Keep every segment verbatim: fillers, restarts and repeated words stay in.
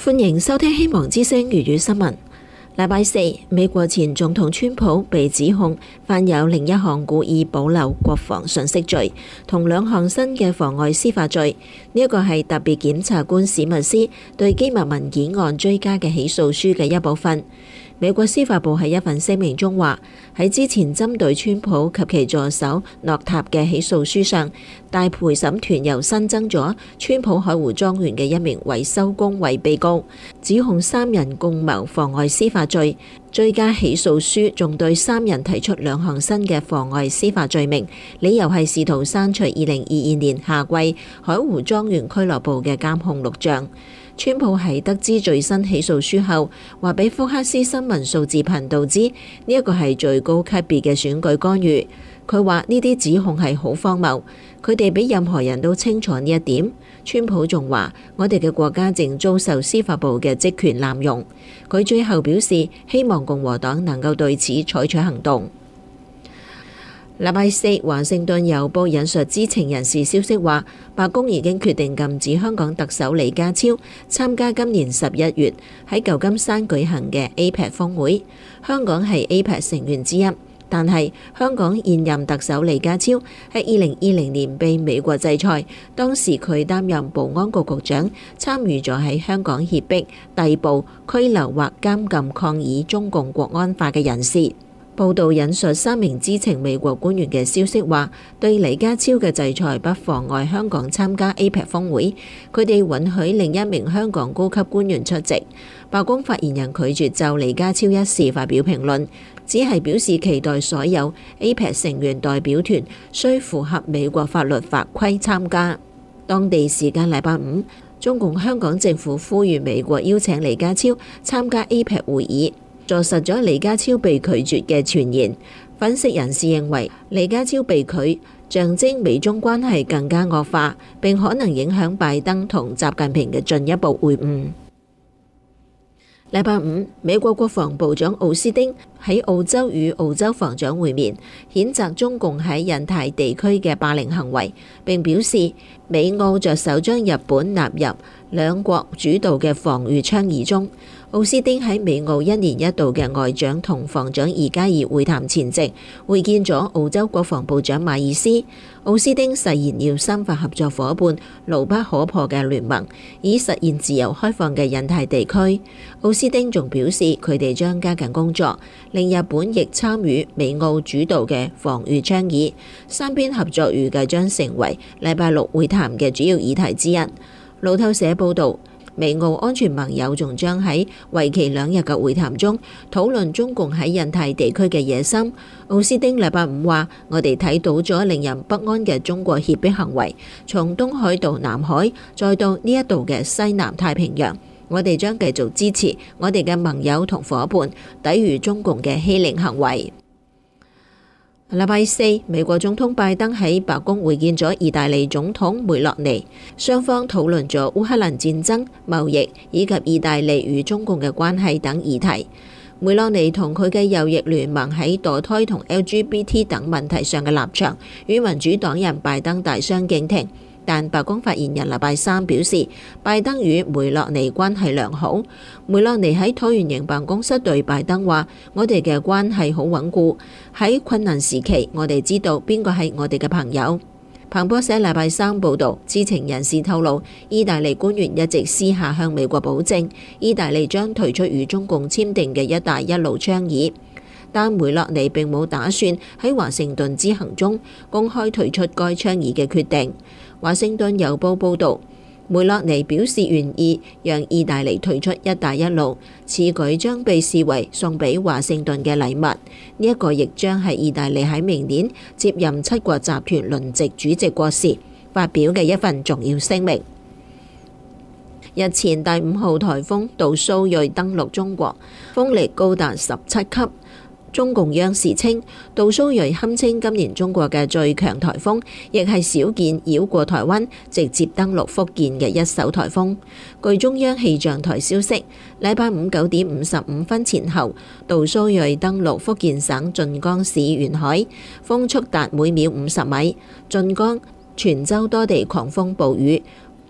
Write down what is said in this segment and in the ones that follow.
歡迎收聽希望之聲粵語新聞。禮拜四，美國前總統川普被指控犯有另一項故意保留國防信息罪，同兩項新嘅妨礙司法罪。呢一個係特別檢察官史密斯對機密文件案追加嘅起訴書嘅一部分。美國司法部喺一份聲明中話，喺之前針對川普及其助手諾塔嘅起訴書上，大陪審團又新增咗川普海湖莊園嘅一名維修工為被告，指控三人共謀妨礙司法罪。追加起訴書仲對三人提出兩項新嘅妨礙司法罪名，理由係試圖刪除二零二二年夏季海湖莊園俱樂部嘅監控錄像。川普喺得知最新起訴書後，話俾福克斯新聞數字頻道知，呢一個係最高級別嘅選舉干預。佢話呢啲指控係好荒謬，佢哋比任何人都清楚呢一點。川普仲話，我哋嘅國家正遭受司法部嘅職權濫用。佢最後表示，希望共和黨能夠對此採取行動。禮拜四，華盛頓郵報引述知情人士消息話，白宮已經決定禁止香港特首李家超參加今年十一月喺舊金山舉行嘅 A P E C 峰會。香港係 A P E C 成員之一，但係香港現任特首李家超喺二零二零年被美國制裁，當時佢擔任保安局局長，參與咗喺香港脅迫、逮捕、拘留或監禁抗議中共國安法嘅人士。報道引述三名知情美國官員嘅消息話，對李家超嘅制裁不妨礙香港參加 A P E C 峰會，佢哋允許另一名香港高級官員出席。白宮發言人拒絕就李家超一事發表評論，只係表示期待所有 A P E C 成員代表團需符合美國法律法規參加。當地時間禮拜五，中共香港政府呼籲美國邀請李家超參加 A P E C 會議，坐實咗李家超被拒絕嘅傳言。分析人士認為，李家超被拒象徵美中關係更加惡化，並可能影響拜登同習近平嘅進一步會晤。禮拜五，美國國防部長奧斯汀喺澳洲與澳洲防長會面，譴責中共喺印太地區嘅霸凌行為，並表示美澳着手將日本納入兩國主導嘅防禦倡議中。奧斯汀喺美澳一年一度嘅外長同防長二加二會談前夕，會見咗澳洲國防部長馬爾斯。奧斯汀誓言要深化合作夥伴牢不可破嘅聯盟，以實現自由開放嘅印太地區。奧斯汀仲表示，佢哋將加緊工作，令日本亦參與美澳主導嘅防禦倡議。三邊合作預計將成為禮拜六會談嘅主要議題之一。路透社報導，美澳安全盟友仲將喺為期兩日嘅會談中討論中共喺印太地區嘅野心。奧斯汀禮拜五話：我哋睇到咗令人不安嘅中國脅迫行為，從東海到南海，再到呢一度嘅西南太平洋。我哋將繼續支持我哋嘅盟友同夥伴，抵禦中共嘅欺凌行為。禮拜四，美國總統拜登喺白宮會見咗意大利總統梅洛尼，雙方討論咗烏克蘭戰爭、貿易以及意大利與中共嘅關係等議題。梅洛尼同佢嘅右翼聯盟喺墮胎同 L G B T 等問題上嘅立場，與民主黨人拜登大相徑庭。但白宮發言人禮拜三表示，拜登與梅洛尼關係良好。梅洛尼喺橢圓形辦公室對拜登話：我哋嘅關係好穩固，喺困難時期，我哋知道邊個係我哋嘅朋友。彭博社禮拜三報導，知情人士透露，意大利官員一直私下向美國保證，意大利將退出與中共簽訂嘅一帶一路倡議。但梅洛尼並冇打算喺華盛頓之行中公開退出該倡議嘅決定。華盛頓郵報報導，梅洛尼表示願意讓意大利退出一帶一路，此舉將被視為送俾華盛頓嘅禮物。呢、這、一個亦將係意大利喺明年接任七國集團輪值主席國時發表嘅一份重要聲明。日前第五號颱風杜蘇芮登陸中國，風力高達十七級。中共央視稱，杜蘇芮堪稱今年中國嘅最強颱風，亦係少見繞過台灣直接登陸福建嘅一艘颱風。據中央氣象台消息，禮拜五九點五十五分前後，杜蘇芮登陸福建省晉江市沿海，風速達每秒五十米。晉江、泉州多地狂風暴雨，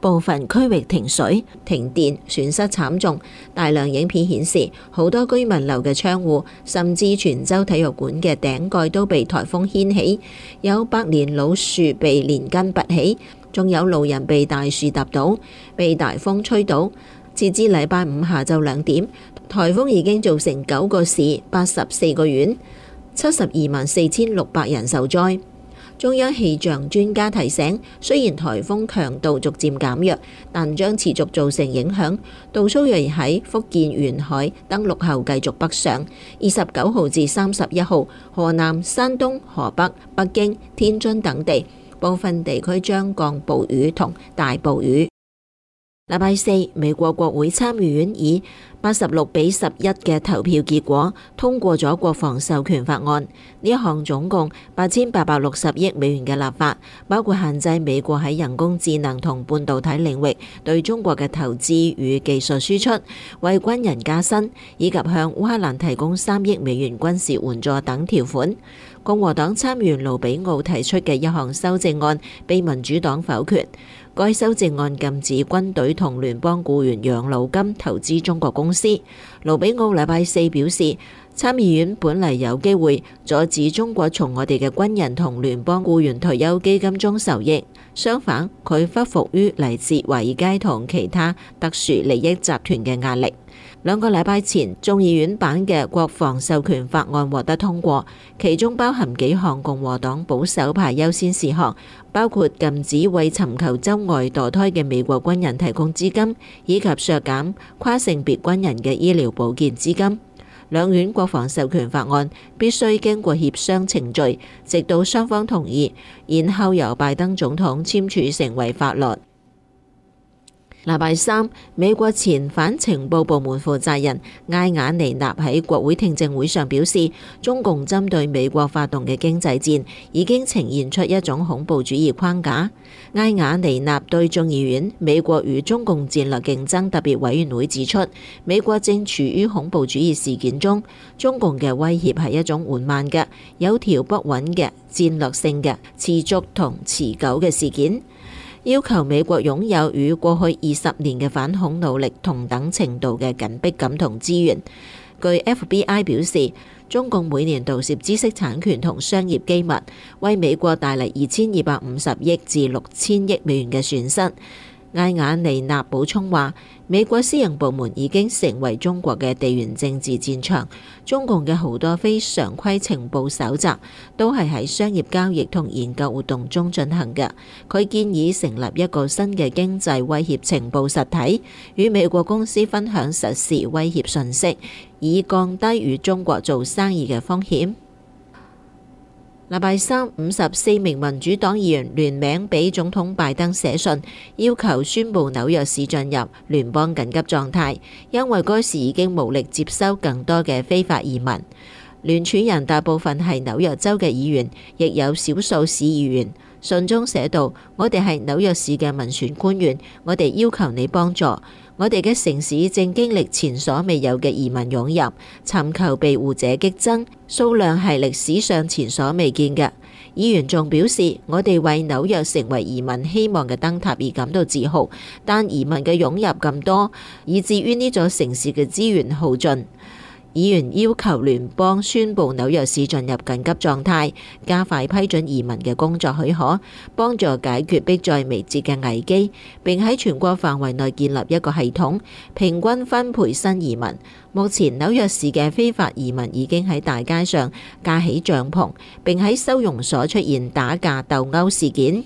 部分區域停水、停電，損失慘重。大量影片顯示，好多居民樓嘅窗戶，甚至泉州體育館嘅頂蓋都被颱風掀起，有百年老樹被連根拔起，仲有路人被大樹揼倒，被大風吹倒。截至禮拜五下晝兩點，颱風已經造成九個市、八十四個縣、七十二萬四千六百人受災。中央氣象專家提醒，雖然颱風強度逐漸減弱，但將持續造成影響。杜蘇芮喺福建沿海登陸後繼續北上，二十九號至三十一號，河南、山東、河北、北京、天津等地部分地區將降暴雨同大暴雨。禮拜四，美國國會參議院以八十六比十一嘅投票結果通過咗國防授權法案。呢一項總共八千八百六十億美元嘅立法，包括限制美國喺人工智能同半導體領域對中國嘅投資與技術輸出，為軍人加薪，以及向烏克蘭提供三億美元軍事援助等條款。共和黨參議員盧比奧提出嘅一項修正案被民主黨否決。該修正案禁止軍隊同聯邦僱員養老金投資中國公司。盧比奧禮拜四表示，參議院本嚟有機會阻止中國從我哋嘅軍人同聯邦僱員退休基金中受益，相反，佢屈服於嚟自華爾街同其他特殊利益集團嘅壓力。兩個禮拜前，眾議院版嘅國防授權法案獲得通過，其中包含幾項共和黨保守派優先事項，包括禁止為尋求州外墮胎嘅美國軍人提供資金，以及削減跨性別軍人嘅醫療保健資金。兩院國防授權法案必須經過協商程序，直到雙方同意，然後由拜登總統簽署成為法律。禮拜三，美國前反情報部門負責人艾雅尼納喺國會聽證會上表示，中共針對美國發動嘅經濟戰已經呈現出一種恐怖主義框架。艾雅尼納對眾議院美國與中共戰略競爭特別委員會指出，美國正處於恐怖主義事件中，中共嘅威脅係一種緩慢嘅、有條不紊嘅、戰略性嘅、持續同持久嘅事件。要求美國擁有與過去二十年嘅反恐努力同等程度嘅緊迫感同資源。據 F B I 表示，中共每年盜竊知識產權同商業機密，為美國帶嚟二千二百五十億至六千億美元嘅損失。艾雅尼納補充話，美國私營部門已經成為中國嘅地緣政治戰場，中共嘅好多非常規情報搜集都係喺商業交易同研究活動中進行嘅。佢建議成立一個新嘅經濟威脅情報實體，與美國公司分享實時威脅信息，以降低與中國做生意嘅風險。禮拜三，五十四名民主黨議員聯名俾總統拜登寫信，要求宣布紐約市進入聯邦緊急狀態，因為該市已經無力接收更多嘅非法移民。聯署人大部分係紐約州嘅議員，亦有少數市議員。信中寫道：我哋係紐約市嘅民選官員，我哋要求你幫助。我哋嘅城市正經歷前所未有嘅移民湧入，尋求庇護者激增，數量係歷史上前所未見嘅。議員仲表示，我哋為紐約成為移民希望嘅燈塔而感到自豪，但移民嘅湧入咁多，以至於呢座城市嘅資源耗盡。議員要求聯邦宣布紐約市進入緊急狀態，加快批准移民嘅工作許可，幫助解決迫在眉睫嘅危機，並喺全國範圍內建立一個系統，平均分配新移民。目前紐約市嘅非法移民已經喺大街上架起帳篷，並喺收容所出現打架鬥毆事件。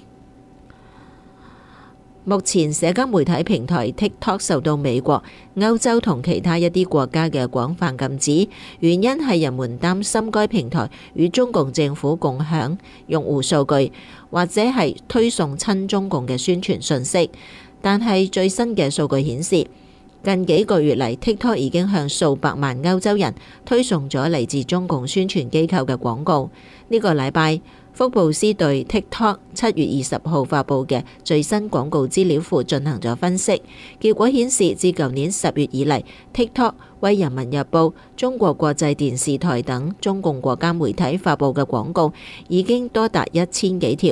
目前社交媒體平台 TikTok 受到美國、歐洲同其他一啲國家嘅廣泛禁止，原因係人們擔心該平台與中共政府共享用戶數據，或者係推送親中共嘅宣傳訊息。但係最新嘅數據顯示，近幾個月嚟 TikTok 已經向數百萬歐洲人推送咗嚟自中共宣傳機構嘅廣告。呢個禮拜，福布斯對 TikTok 七月二十號發布嘅最新廣告資料庫進行咗分析，結果顯示自舊年十月以嚟 ，TikTok 為人民日報、中國國際電視台等中共國家媒體發布嘅廣告已經多達一千幾條。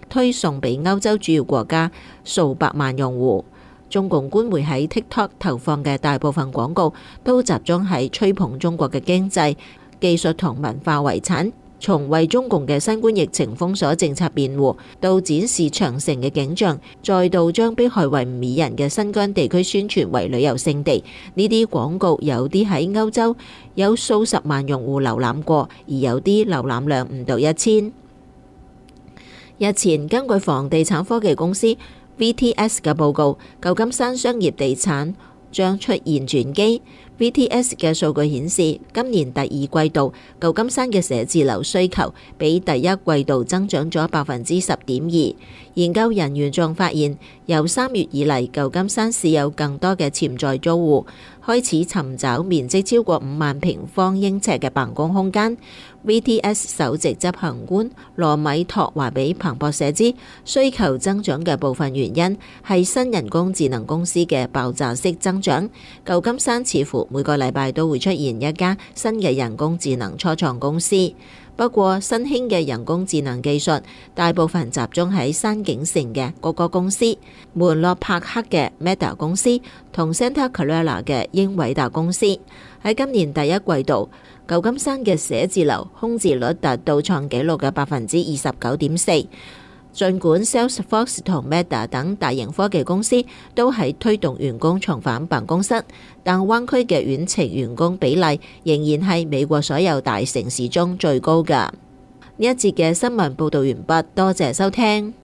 推送俾歐洲主要國家數百萬用戶。中共官媒喺 TikTok 投放嘅大部分廣告都集中喺吹捧中國嘅經濟、技術同文化遺產，從為中共嘅新冠疫情封鎖政策辯護，到展示長城嘅景象，再到將迫害維吾爾人嘅新疆地區宣傳為旅遊勝地。呢啲廣告有啲喺歐洲有數十萬用戶瀏覽過，而有啲瀏覽量唔到一千。日前根據房地產科技公司 V T S 嘅報告，舊金山商業地產將出現轉機。V T S 嘅數據顯示，今年第二季度舊金山嘅寫字樓需求比第一季度增長咗百分之十點二。研究人員仲發現，由三月以嚟，舊金山市有更多嘅潛在租戶開始尋找面積超過五萬平方英尺嘅辦公空間。V T S 首席執行官羅米托話俾彭博社知，需求增長嘅部分原因係新人工智能公司嘅爆炸式增長。舊金山似乎每個禮拜都會出現一家新嘅人工智能初創公司。不過，新興嘅人工智能技術大部分集中喺山景城嘅谷歌公司、門洛帕克嘅 Meta 公司同 Santa Clara 嘅英偉達公司。喺今年第一季度，舊金山嘅寫字樓空置率達到創紀錄嘅百分之二十九點四。儘管 Salesforce 同 Meta 等大型科技公司都喺推動員工重返辦公室，但灣區嘅遠程員工比例仍然係美國所有大城市中最高㗎。呢一節嘅新聞報導完畢，多謝收聽。